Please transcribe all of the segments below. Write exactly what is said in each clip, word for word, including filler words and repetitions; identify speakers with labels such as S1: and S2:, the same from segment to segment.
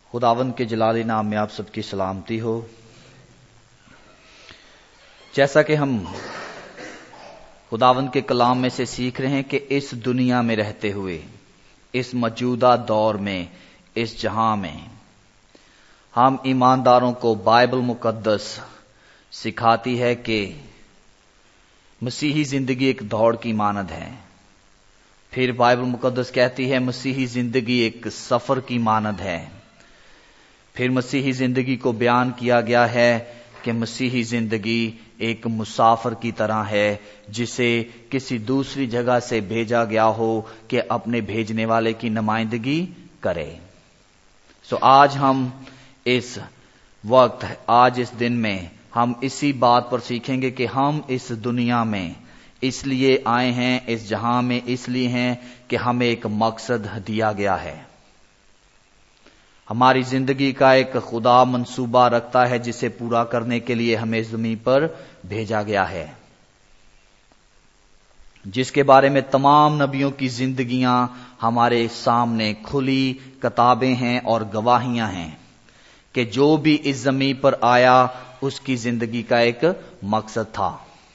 S1: خداوند کے جلالی نام میں آپ سب کی سلامتی ہو۔ جیسا کہ ہم خداوند کے کلام میں سے سیکھ رہے ہیں کہ اس دنیا میں رہتے ہوئے، اس موجودہ دور میں، اس جہاں میں ہم ایمانداروں کو بائبل مقدس سکھاتی ہے کہ مسیحی زندگی ایک دوڑ کی مانند ہے۔ پھر بائبل مقدس کہتی ہے مسیحی زندگی ایک سفر کی مانند ہے۔ پھر مسیحی زندگی کو بیان کیا گیا ہے کہ مسیحی زندگی ایک مسافر کی طرح ہے جسے کسی دوسری جگہ سے بھیجا گیا ہو کہ اپنے بھیجنے والے کی نمائندگی کرے۔ سو آج ہم اس وقت، آج اس دن میں ہم اسی بات پر سیکھیں گے کہ ہم اس دنیا میں اس لیے آئے ہیں، اس جہاں میں اس لیے ہیں کہ ہمیں ایک مقصد دیا گیا ہے۔ ہماری زندگی کا ایک خدا منصوبہ رکھتا ہے جسے پورا کرنے کے لیے ہمیں زمین پر بھیجا گیا ہے، جس کے بارے میں تمام نبیوں کی زندگیاں ہمارے سامنے کھلی کتابیں ہیں اور گواہیاں ہیں کہ جو بھی اس زمین پر آیا اس کی زندگی کا ایک مقصد تھا،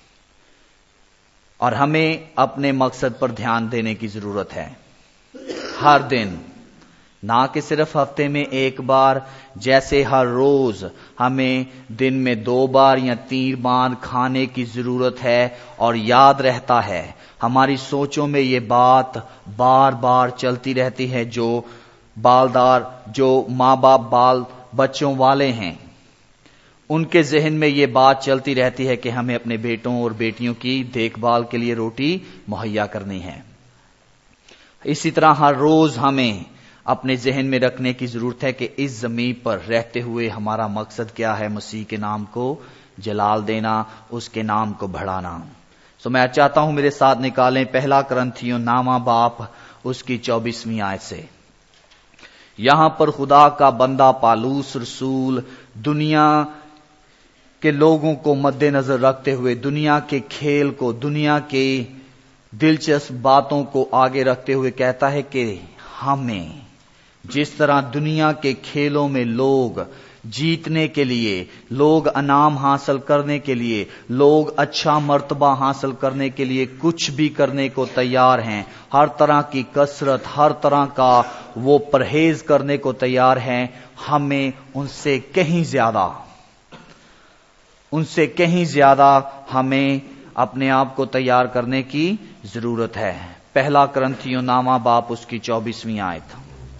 S1: اور ہمیں اپنے مقصد پر دھیان دینے کی ضرورت ہے ہر دن، نہ کہ صرف ہفتے میں ایک بار، جیسے ہر روز ہمیں دن میں دو بار یا تین بار کھانے کی ضرورت ہے اور یاد رہتا ہے۔ ہماری سوچوں میں یہ بات بار بار چلتی رہتی ہے۔ جو بالدار، جو ماں باپ بال بچوں والے ہیں، ان کے ذہن میں یہ بات چلتی رہتی ہے کہ ہمیں اپنے بیٹوں اور بیٹیوں کی دیکھ بھال کے لیے روٹی مہیا کرنی ہے۔ اسی طرح ہر روز ہمیں اپنے ذہن میں رکھنے کی ضرورت ہے کہ اس زمین پر رہتے ہوئے ہمارا مقصد کیا ہے، مسیح کے نام کو جلال دینا، اس کے نام کو بڑھانا۔ سو میں چاہتا ہوں میرے ساتھ نکالیں پہلا کرنتھیوں نامہ باپ اس کی چوبیسویں آیت سے۔ یہاں پر خدا کا بندہ پالوس رسول دنیا کے لوگوں کو مد نظر رکھتے ہوئے، دنیا کے کھیل کو، دنیا کے دلچسپ باتوں کو آگے رکھتے ہوئے کہتا ہے کہ ہمیں جس طرح دنیا کے کھیلوں میں لوگ جیتنے کے لیے، لوگ انعام حاصل کرنے کے لیے، لوگ اچھا مرتبہ حاصل کرنے کے لیے کچھ بھی کرنے کو تیار ہیں، ہر طرح کی کثرت، ہر طرح کا وہ پرہیز کرنے کو تیار ہیں، ہمیں ان سے کہیں زیادہ ان سے کہیں زیادہ ہمیں اپنے آپ کو تیار کرنے کی ضرورت ہے۔ پہلا کرنتھیوں نامہ باپ اس کی چوبیسویں آیت۔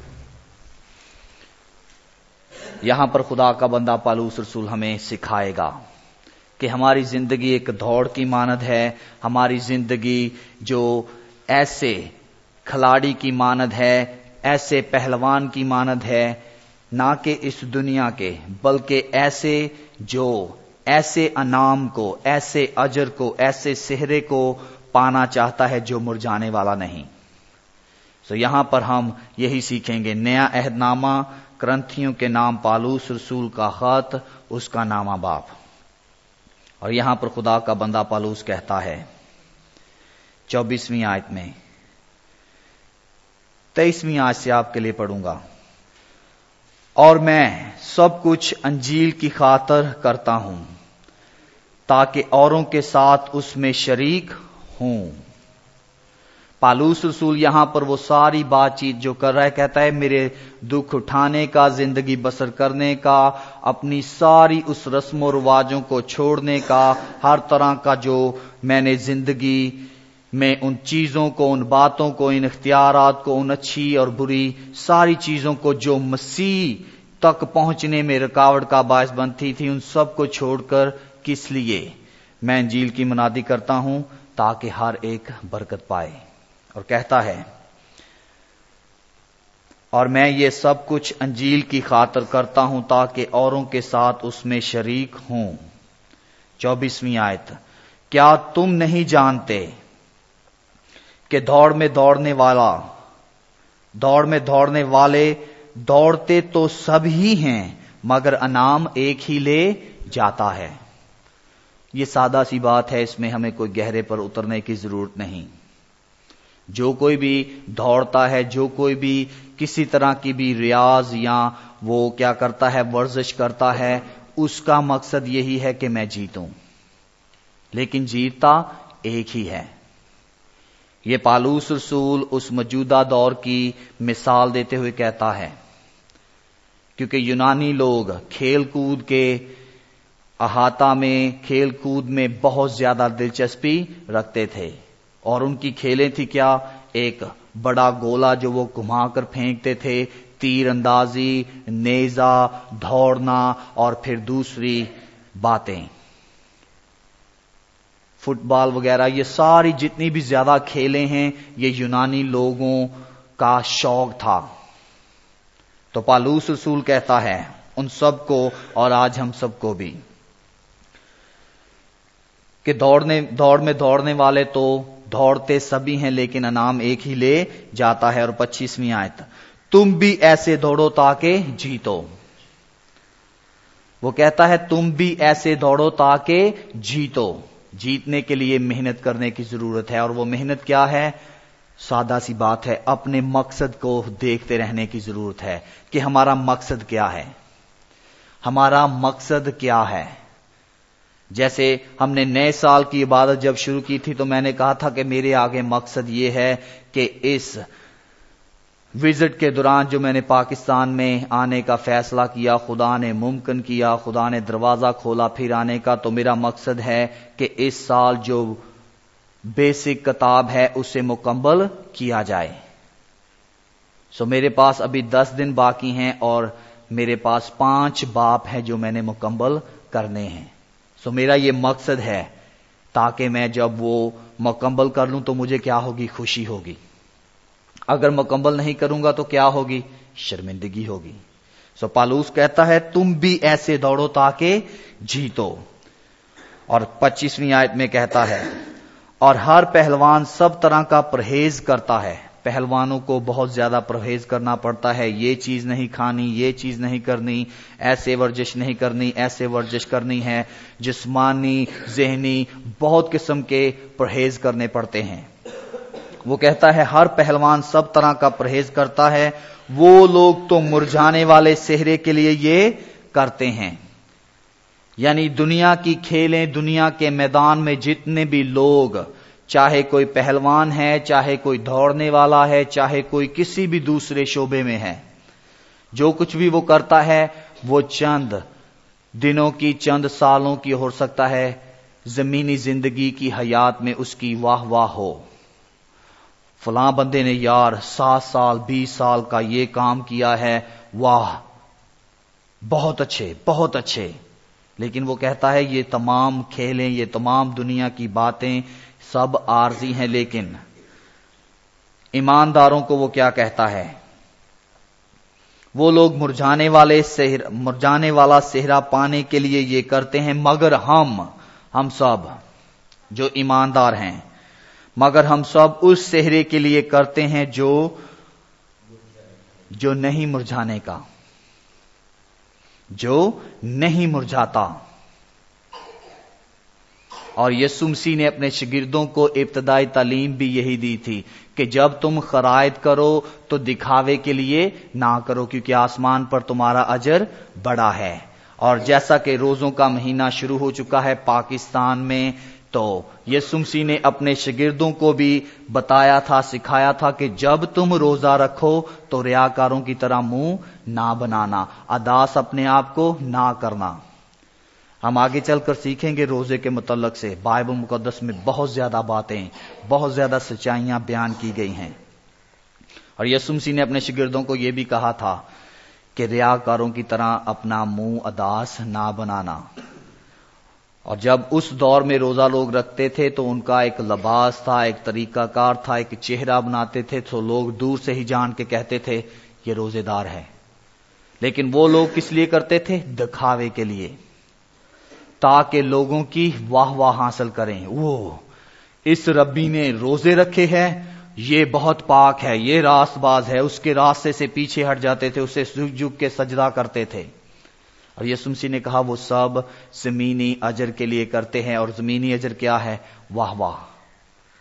S1: یہاں پر خدا کا بندہ پالوس رسول ہمیں سکھائے گا کہ ہماری زندگی ایک دوڑ کی مانند ہے، ہماری زندگی جو ایسے کھلاڑی کی مانند ہے، ایسے پہلوان کی مانند ہے، نہ کہ اس دنیا کے، بلکہ ایسے جو ایسے انعام کو، ایسے اجر کو، ایسے سہرے کو پانا چاہتا ہے جو مرجانے والا نہیں۔ سو یہاں پر ہم یہی سیکھیں گے۔ نیا عہد نامہ کرنتھیوں کے نام پالوس رسول کا خط، اس کا نامہ باپ، اور یہاں پر خدا کا بندہ پالوس کہتا ہے چوبیسویں آیت میں، تیئیسویں آیت سے آپ کے لیے پڑھوں گا۔ اور میں سب کچھ انجیل کی خاطر کرتا ہوں تاکہ اوروں کے ساتھ اس میں شریک ہوں۔ پالوس رسول یہاں پر وہ ساری بات چیت جو کر رہا ہے، کہتا ہے میرے دکھ اٹھانے کا، زندگی بسر کرنے کا، اپنی ساری اس رسم و رواجوں کو چھوڑنے کا، ہر طرح کا جو میں نے زندگی میں ان چیزوں کو، ان باتوں کو، ان اختیارات کو، ان اچھی اور بری ساری چیزوں کو جو مسیح تک پہنچنے میں رکاوٹ کا باعث بنتی تھی، ان سب کو چھوڑ کر کس لیے میں انجیل کی منادی کرتا ہوں، تاکہ ہر ایک برکت پائے۔ اور کہتا ہے اور میں یہ سب کچھ انجیل کی خاطر کرتا ہوں تاکہ اوروں کے ساتھ اس میں شریک ہوں۔ چوبیسویں آیت، کیا تم نہیں جانتے کہ دوڑ میں دوڑنے والا دوڑ میں دوڑنے والے دوڑتے تو سب ہی ہیں مگر انعام ایک ہی لے جاتا ہے۔ یہ سادہ سی بات ہے، اس میں ہمیں کوئی گہرے پر اترنے کی ضرورت نہیں۔ جو کوئی بھی دوڑتا ہے، جو کوئی بھی کسی طرح کی بھی ریاض یا وہ کیا کرتا ہے، ورزش کرتا ہے، اس کا مقصد یہی ہے کہ میں جیتوں، لیکن جیتتا ایک ہی ہے۔ یہ پالوس رسول اس موجودہ دور کی مثال دیتے ہوئے کہتا ہے، کیونکہ یونانی لوگ کھیل کود کے احاطہ میں، کھیل کود میں بہت زیادہ دلچسپی رکھتے تھے، اور ان کی کھیلیں تھی کیا؟ ایک بڑا گولا جو وہ گھما کر پھینکتے تھے، تیر اندازی، نیزہ، دوڑنا، اور پھر دوسری باتیں فٹ بال وغیرہ، یہ ساری جتنی بھی زیادہ کھیلیں ہیں یہ یونانی لوگوں کا شوق تھا۔ تو پالوس رسول کہتا ہے ان سب کو، اور آج ہم سب کو بھی، کہ دوڑنے دوڑ میں دوڑنے والے تو دوڑتے سبھی ہیں لیکن انعام ایک ہی لے جاتا ہے۔ اور پچیسویں آیت، تم بھی ایسے دوڑو تاکہ جیتو۔ وہ کہتا ہے تم بھی ایسے دوڑو تاکہ جیتو۔ جیتنے کے لیے محنت کرنے کی ضرورت ہے، اور وہ محنت کیا ہے؟ سادہ سی بات ہے، اپنے مقصد کو دیکھتے رہنے کی ضرورت ہے کہ ہمارا مقصد کیا ہے، ہمارا مقصد کیا ہے۔ جیسے ہم نے نئے سال کی عبادت جب شروع کی تھی تو میں نے کہا تھا کہ میرے آگے مقصد یہ ہے کہ اس وزٹ کے دوران جو میں نے پاکستان میں آنے کا فیصلہ کیا، خدا نے ممکن کیا، خدا نے دروازہ کھولا پھر آنے کا، تو میرا مقصد ہے کہ اس سال جو بیسک کتاب ہے اسے مکمل کیا جائے۔ سو میرے پاس ابھی دس دن باقی ہیں اور میرے پاس پانچ باب ہیں جو میں نے مکمل کرنے ہیں۔ سو میرا یہ مقصد ہے تاکہ میں جب وہ مکمل کر لوں تو مجھے کیا ہوگی؟ خوشی ہوگی۔ اگر مکمل نہیں کروں گا تو کیا ہوگی؟ شرمندگی ہوگی۔ سو پالوس کہتا ہے تم بھی ایسے دوڑو تاکہ جیتو۔ اور پچیسویں آیت میں کہتا ہے اور ہر پہلوان سب طرح کا پرہیز کرتا ہے۔ پہلوانوں کو بہت زیادہ پرہیز کرنا پڑتا ہے، یہ چیز نہیں کھانی، یہ چیز نہیں کرنی، ایسے ورزش نہیں کرنی، ایسے ورزش کرنی ہے، جسمانی، ذہنی، بہت قسم کے پرہیز کرنے پڑتے ہیں۔ وہ کہتا ہے ہر پہلوان سب طرح کا پرہیز کرتا ہے، وہ لوگ تو مرجھانے والے صحرے کے لیے یہ کرتے ہیں۔ یعنی دنیا کی کھیلیں، دنیا کے میدان میں جتنے بھی لوگ، چاہے کوئی پہلوان ہے، چاہے کوئی دوڑنے والا ہے، چاہے کوئی کسی بھی دوسرے شعبے میں ہے، جو کچھ بھی وہ کرتا ہے وہ چند دنوں کی، چند سالوں کی ہو سکتا ہے، زمینی زندگی کی حیات میں اس کی واہ واہ ہو، فلاں بندے نے یار سات سال بیس سال کا یہ کام کیا ہے، واہ بہت اچھے بہت اچھے۔ لیکن وہ کہتا ہے یہ تمام کھیلیں، یہ تمام دنیا کی باتیں سب عارضی ہیں، لیکن ایمانداروں کو وہ کیا کہتا ہے؟ وہ لوگ مرجھانے والے صحرا مرجھانے والا صحرا پانے کے لیے یہ کرتے ہیں، مگر ہم ہم سب جو ایماندار ہیں، مگر ہم سب اس صحرے کے لیے کرتے ہیں جو جو نہیں مرجھانے کا، جو نہیں مرجھاتا۔ اور یسوع مسیح نے اپنے شاگردوں کو ابتدائی تعلیم بھی یہی دی تھی کہ جب تم خرائط کرو تو دکھاوے کے لیے نہ کرو، کیونکہ آسمان پر تمہارا اجر بڑا ہے۔ اور جیسا کہ روزوں کا مہینہ شروع ہو چکا ہے پاکستان میں، تو یسوع مسیح نے اپنے شاگردوں کو بھی بتایا تھا، سکھایا تھا کہ جب تم روزہ رکھو تو ریاکاروں کی طرح منہ نہ بنانا، اداس اپنے آپ کو نہ کرنا۔ ہم آگے چل کر سیکھیں گے روزے کے متعلق سے، بائبل مقدس میں بہت زیادہ باتیں، بہت زیادہ سچائیاں بیان کی گئی ہیں۔ اور یسوع مسیح نے اپنے شاگردوں کو یہ بھی کہا تھا کہ ریاکاروں کی طرح اپنا منہ اداس نہ بنانا۔ اور جب اس دور میں روزہ لوگ رکھتے تھے تو ان کا ایک لباس تھا، ایک طریقہ کار تھا، ایک چہرہ بناتے تھے، تو لوگ دور سے ہی جان کے کہتے تھے یہ روزے دار ہے۔ لیکن وہ لوگ کس لیے کرتے تھے؟ دکھاوے کے لیے، تاکہ لوگوں کی واہ واہ حاصل کریں، وہ اس ربی نے روزے رکھے ہیں، یہ بہت پاک ہے، یہ راست باز ہے، اس کے راستے سے پیچھے ہٹ جاتے تھے، اسے جھک جھک کے سجدہ کرتے تھے۔ اور یسوع مسیح نے کہا وہ سب زمینی اجر کے لیے کرتے ہیں، اور زمینی اجر کیا ہے؟ واہ واہ۔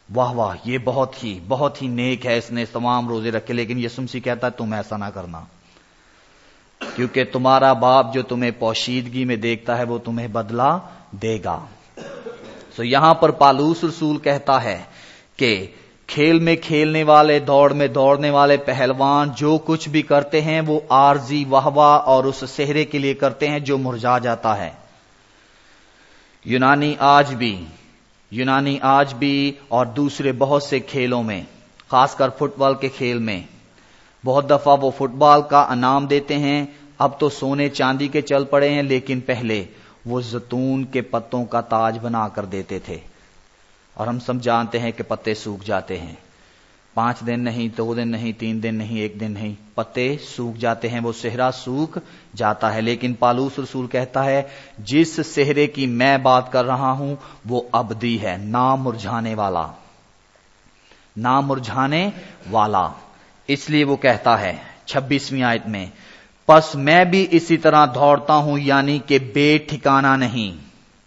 S1: واہ واہ یہ بہت ہی بہت ہی نیک ہے، اس نے تمام روزے رکھے، لیکن یسوع مسیح کہتا ہے تم ایسا نہ کرنا، کیونکہ تمہارا باپ جو تمہیں پوشیدگی میں دیکھتا ہے وہ تمہیں بدلہ دے گا۔ سو so یہاں پر پالوس رسول کہتا ہے کہ کھیل میں کھیلنے والے، دوڑ میں دوڑنے والے پہلوان جو کچھ بھی کرتے ہیں وہ عارضی واہ واہ اور اس صحرے کے لیے کرتے ہیں جو مرجھا جاتا ہے۔ یونانی آج بھی یونانی آج بھی اور دوسرے بہت سے کھیلوں میں، خاص کر فٹ بال کے کھیل میں، بہت دفعہ وہ فٹ بال کا انعام دیتے ہیں، اب تو سونے چاندی کے چل پڑے ہیں، لیکن پہلے وہ زیتون کے پتوں کا تاج بنا کر دیتے تھے، اور ہم سب جانتے ہیں کہ پتے سوکھ جاتے ہیں، پانچ دن نہیں، دو دن نہیں، تین دن نہیں، ایک دن نہیں، پتے سوکھ جاتے ہیں، وہ صحرا سوکھ جاتا ہے۔ لیکن پالوس رسول کہتا ہے جس صحرے کی میں بات کر رہا ہوں وہ ابدی ہے، نہ مرجھانے والا، نہ مرجھانے والا۔ اس لیے وہ کہتا ہے چھبیسویں آیت میں، پس میں بھی اسی طرح دوڑتا ہوں، یعنی کہ بے ٹھکانہ نہیں،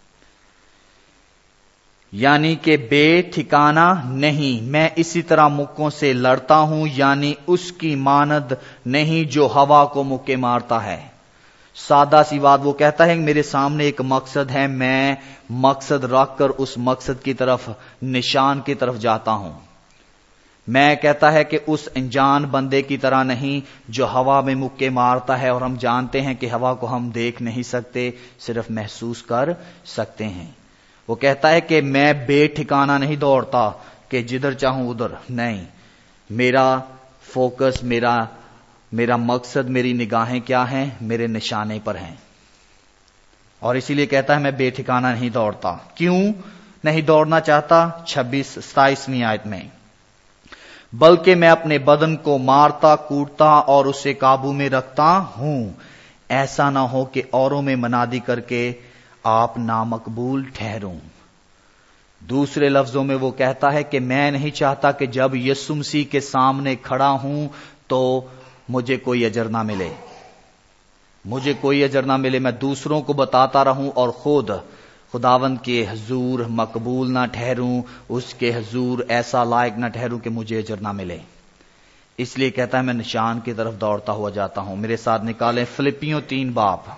S1: یعنی کہ بے ٹھکانہ نہیں، میں اسی طرح مکوں سے لڑتا ہوں، یعنی اس کی مانند نہیں جو ہوا کو مکے مارتا ہے۔ سادہ سی بات وہ کہتا ہے میرے سامنے ایک مقصد ہے، میں مقصد رکھ کر اس مقصد کی طرف، نشان کی طرف جاتا ہوں۔ میں کہتا ہے کہ اس انجان بندے کی طرح نہیں جو ہوا میں مکے مارتا ہے، اور ہم جانتے ہیں کہ ہوا کو ہم دیکھ نہیں سکتے، صرف محسوس کر سکتے ہیں۔ وہ کہتا ہے کہ میں بے ٹھکانہ نہیں دوڑتا کہ جدھر چاہوں ادھر، نہیں، میرا فوکس، میرا میرا مقصد، میری نگاہیں کیا ہیں؟ میرے نشانے پر ہیں، اور اسی لیے کہتا ہے میں بے ٹھکانہ نہیں دوڑتا۔ کیوں نہیں دوڑنا چاہتا؟ چھبیس ستائیسویں آیت میں، بلکہ میں اپنے بدن کو مارتا کوٹتا اور اسے قابو میں رکھتا ہوں، ایسا نہ ہو کہ اوروں میں منادی کر کے آپ نامقبول ٹھہروں۔ دوسرے لفظوں میں وہ کہتا ہے کہ میں نہیں چاہتا کہ جب یسوع مسیح کے سامنے کھڑا ہوں تو مجھے کوئی اجر نہ ملے، مجھے کوئی اجر نہ ملے، میں دوسروں کو بتاتا رہوں اور خود خداوند کے حضور مقبول نہ ٹھہروں، اس کے حضور ایسا لائق نہ ٹھہروں کہ مجھے اجر نہ ملے۔ اس لیے کہتا ہے میں نشان کی طرف دوڑتا ہوا جاتا ہوں۔ میرے ساتھ نکالیں فلپیوں تین باپ،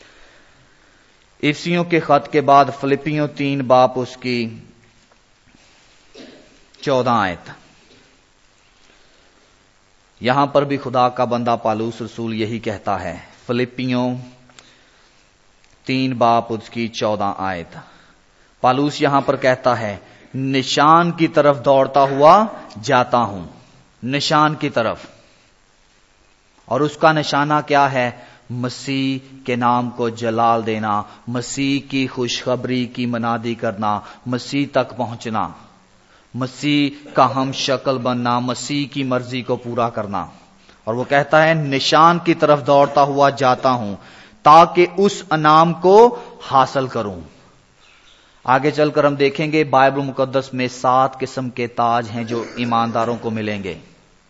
S1: افسیوں کے خط کے بعد فلپیوں تین باپ اس کی چودہ آیت۔ یہاں پر بھی خدا کا بندہ پالوس رسول یہی کہتا ہے، فلپیوں تین باپ اس کی چودہ آیت۔ پالوس یہاں پر کہتا ہے نشان کی طرف دوڑتا ہوا جاتا ہوں، نشان کی طرف، اور اس کا نشانہ کیا ہے؟ مسیح کے نام کو جلال دینا، مسیح کی خوشخبری کی منادی کرنا، مسیح تک پہنچنا، مسیح کا ہم شکل بننا، مسیح کی مرضی کو پورا کرنا۔ اور وہ کہتا ہے نشان کی طرف دوڑتا ہوا جاتا ہوں تاکہ اس انعام کو حاصل کروں۔ آگے چل کر ہم دیکھیں گے بائبل مقدس میں سات قسم کے تاج ہیں جو ایمانداروں کو ملیں گے۔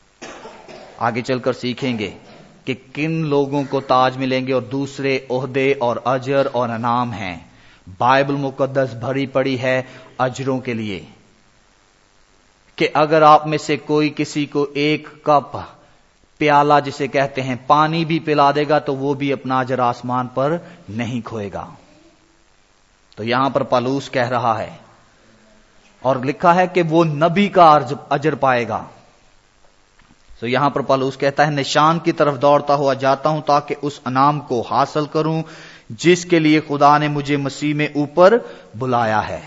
S1: آگے چل کر سیکھیں گے کہ کن لوگوں کو تاج ملیں گے اور دوسرے عہدے اور اجر اور انعام ہیں۔ بائبل مقدس بھری پڑی ہے اجروں کے لیے، کہ اگر آپ میں سے کوئی کسی کو ایک کپ پیالہ جسے کہتے ہیں پانی بھی پلا دے گا تو وہ بھی اپنا اجر آسمان پر نہیں کھوئے گا۔ تو یہاں پر پالوس کہہ رہا ہے اور لکھا ہے کہ وہ نبی کا اجر پائے گا۔ تو یہاں پر پالوس کہتا ہے نشان کی طرف دوڑتا ہوا جاتا ہوں تاکہ اس انعام کو حاصل کروں جس کے لیے خدا نے مجھے مسیح میں اوپر بلایا ہے۔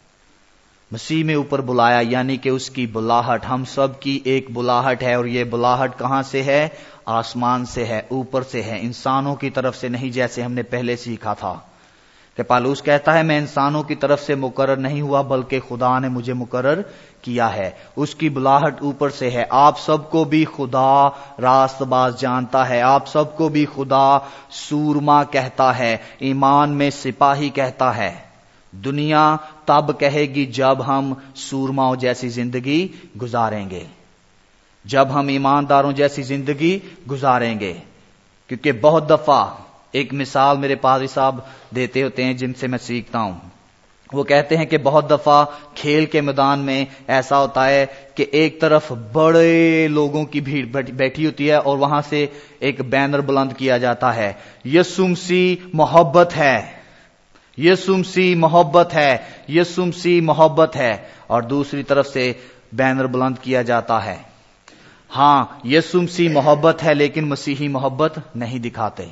S1: مسیح میں اوپر بلایا یعنی کہ اس کی بلاہٹ، ہم سب کی ایک بلاہٹ ہے، اور یہ بلاہٹ کہاں سے ہے؟ آسمان سے ہے، اوپر سے ہے، انسانوں کی طرف سے نہیں، جیسے ہم نے پہلے سیکھا تھا کہ پالوس کہتا ہے میں انسانوں کی طرف سے مقرر نہیں ہوا بلکہ خدا نے مجھے مقرر کیا ہے۔ اس کی بلاہٹ اوپر سے ہے۔ آپ سب کو بھی خدا راست باز جانتا ہے، آپ سب کو بھی خدا سورما کہتا ہے، ایمان میں سپاہی کہتا ہے۔ دنیا تب کہے گی جب ہم سورماؤں جیسی زندگی گزاریں گے، جب ہم ایمانداروں جیسی زندگی گزاریں گے، کیونکہ بہت دفعہ ایک مثال میرے پادری صاحب دیتے ہوتے ہیں جن سے میں سیکھتا ہوں وہ کہتے ہیں کہ بہت دفعہ کھیل کے میدان میں ایسا ہوتا ہے کہ ایک طرف بڑے لوگوں کی بھیڑ بیٹھی ہوتی ہے اور وہاں سے ایک بینر بلند کیا جاتا ہے، یسوع مسیح محبت ہے، یسوع مسیح محبت ہے، یسوع مسیح محبت ہے، اور دوسری طرف سے بینر بلند کیا جاتا ہے، ہاں یسوع مسیح محبت ہے لیکن مسیحی محبت نہیں دکھاتے۔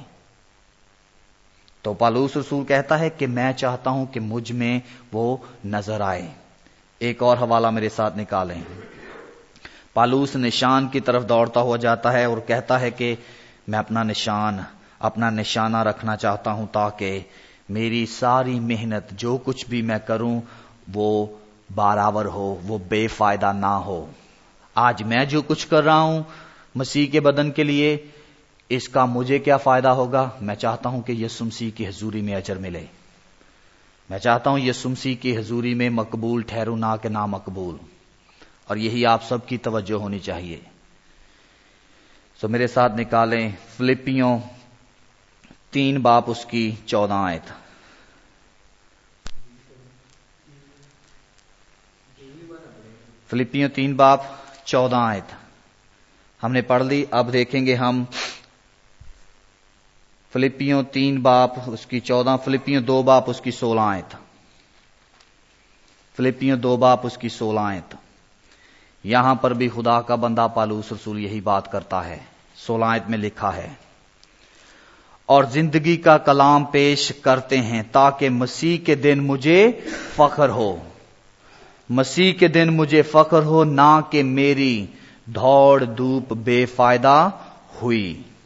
S1: تو پالوس رسول کہتا ہے کہ میں چاہتا ہوں کہ مجھ میں وہ نظر آئے۔ ایک اور حوالہ میرے ساتھ نکالیں۔ پالوس نشان کی طرف دوڑتا ہوا جاتا ہے اور کہتا ہے کہ میں اپنا نشان اپنا نشانہ رکھنا چاہتا ہوں تاکہ میری ساری محنت جو کچھ بھی میں کروں وہ برابر ہو، وہ بے فائدہ نہ ہو۔ آج میں جو کچھ کر رہا ہوں مسیح کے بدن کے لیے، اس کا مجھے کیا فائدہ ہوگا؟ میں چاہتا ہوں کہ یسوع مسیح کی حضوری میں اجر ملے، میں چاہتا ہوں یسوع مسیح کی حضوری میں مقبول ٹھہروں نہ کہ نا مقبول، اور یہی آپ سب کی توجہ ہونی چاہیے۔ سو میرے ساتھ نکالیں فلپیوں تین باپ اس کی چودہ آیت۔ فلپیوں تین باپ چودہ آیت ہم نے پڑھ لی، اب دیکھیں گے ہم فلپیوں تین باپ اس کی چودہ، فلپیوں دو باپ اس کی سولہ آیت، فلپیوں دو باپ اس کی سولہ آیت۔ یہاں پر بھی خدا کا بندہ پالوس رسول یہی بات کرتا ہے۔ سولہ آیت میں لکھا ہے، اور زندگی کا کلام پیش کرتے ہیں تاکہ مسیح کے دن مجھے فخر ہو، مسیح کے دن مجھے فخر ہو، نہ کہ میری دوڑ دھوپ بے فائدہ ہوئی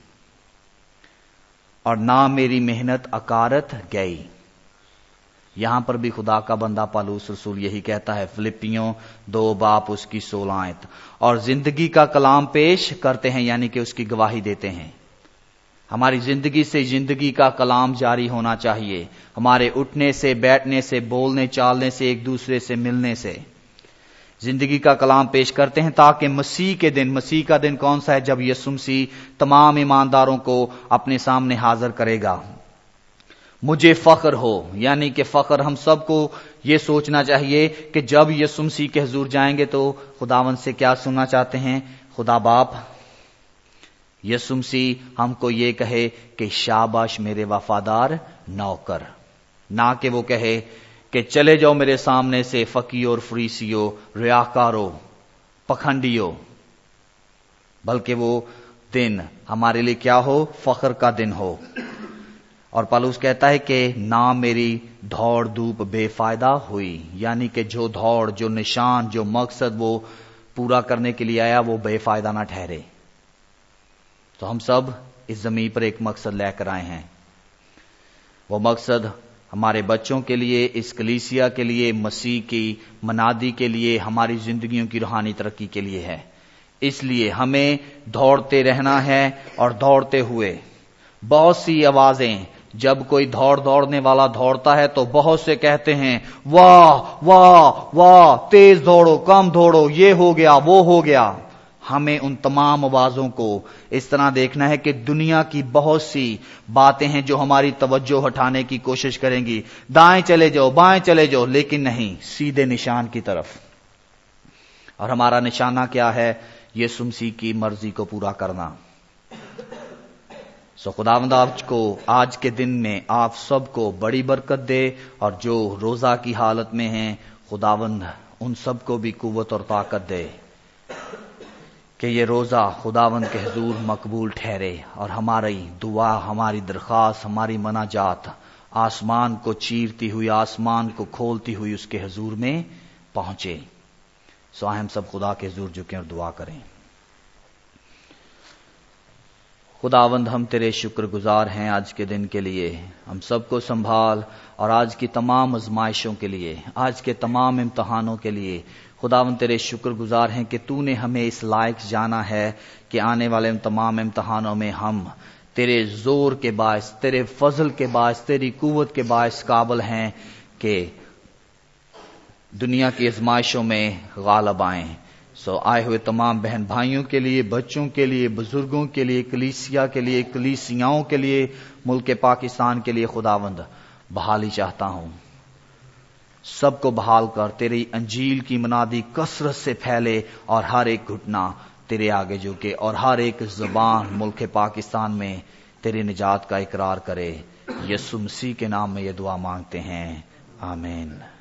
S1: اور نہ میری محنت اکارت گئی۔ یہاں پر بھی خدا کا بندہ پالوس رسول یہی کہتا ہے، فلپیوں دو باپ اس کی سولہ آیت، اور زندگی کا کلام پیش کرتے ہیں، یعنی کہ اس کی گواہی دیتے ہیں۔ ہماری زندگی سے زندگی کا کلام جاری ہونا چاہیے، ہمارے اٹھنے سے، بیٹھنے سے، بولنے چالنے سے، ایک دوسرے سے ملنے سے زندگی کا کلام پیش کرتے ہیں تاکہ مسیح کے دن، مسیح کا دن کون سا ہے؟ جب یسوع مسیح تمام ایمانداروں کو اپنے سامنے حاضر کرے گا، مجھے فخر ہو، یعنی کہ فخر ہم سب کو یہ سوچنا چاہیے کہ جب یسوع مسیح کے حضور جائیں گے تو خداوند سے کیا سننا چاہتے ہیں؟ خدا باپ یسوع مسیح ہم کو یہ کہے کہ شاباش میرے وفادار نوکر، نہ کہ وہ کہے کہ چلے جاؤ میرے سامنے سے فقیو اور فریسیو، ریاکارو، پکھنڈیو، بلکہ وہ دن ہمارے لیے کیا ہو؟ فخر کا دن ہو۔ اور پالوس کہتا ہے کہ نہ میری دوڑ دھوپ بے فائدہ ہوئی، یعنی کہ جو دوڑ، جو نشان، جو مقصد وہ پورا کرنے کے لیے آیا وہ بے فائدہ نہ ٹھہرے۔ تو ہم سب اس زمین پر ایک مقصد لے کر آئے ہیں، وہ مقصد ہمارے بچوں کے لیے، اس کلیسیا کے لیے، مسیح کی منادی کے لیے، ہماری زندگیوں کی روحانی ترقی کے لیے ہے۔ اس لیے ہمیں دوڑتے رہنا ہے، اور دوڑتے ہوئے بہت سی آوازیں، جب کوئی دوڑ دوڑنے والا دوڑتا ہے تو بہت سے کہتے ہیں واہ واہ واہ، تیز دوڑو، کم دوڑو، یہ ہو گیا، وہ ہو گیا۔ ہمیں ان تمام آوازوں کو اس طرح دیکھنا ہے کہ دنیا کی بہت سی باتیں ہیں جو ہماری توجہ ہٹانے کی کوشش کریں گی، دائیں چلے جاؤ، بائیں چلے جاؤ، لیکن نہیں، سیدھے نشان کی طرف۔ اور ہمارا نشانہ کیا ہے؟ یسوع مسیح کی مرضی کو پورا کرنا۔ سو خداوند آپ کو آج کے دن میں آپ سب کو بڑی برکت دے، اور جو روزہ کی حالت میں ہیں خداوند ان سب کو بھی قوت اور طاقت دے کہ یہ روزہ خداوند کے حضور مقبول ٹھہرے، اور ہماری دعا، ہماری درخواست، ہماری مناجات آسمان کو چیرتی ہوئی، آسمان کو کھولتی ہوئی اس کے حضور میں پہنچے۔ سو ہم سب خدا کے حضور جھکیں اور دعا کریں۔ خداوند ہم تیرے شکر گزار ہیں آج کے دن کے لیے، ہم سب کو سنبھال، اور آج کی تمام آزمائشوں کے لیے، آج کے تمام امتحانوں کے لیے خداوند تیرے شکر گزار ہیں کہ تو نے ہمیں اس لائق جانا ہے کہ آنے والے ان تمام امتحانوں میں ہم تیرے زور کے باعث، تیرے فضل کے باعث، تیری قوت کے باعث قابل ہیں کہ دنیا کی آزمائشوں میں غالب آئیں۔ سو آئے ہوئے تمام بہن بھائیوں کے لیے، بچوں کے لیے، بزرگوں کے لیے، کلیسیا کے لیے، کلیسیاؤں کے لیے، ملک پاکستان کے لیے خداوند بحالی چاہتا ہوں۔ سب کو بحال کر، تیری انجیل کی منادی کثرت سے پھیلے اور ہر ایک گھٹنا تیرے آگے جھکے اور ہر ایک زبان ملک پاکستان میں تیری نجات کا اقرار کرے۔ یسوع مسیح کے نام میں یہ دعا مانگتے ہیں، آمین۔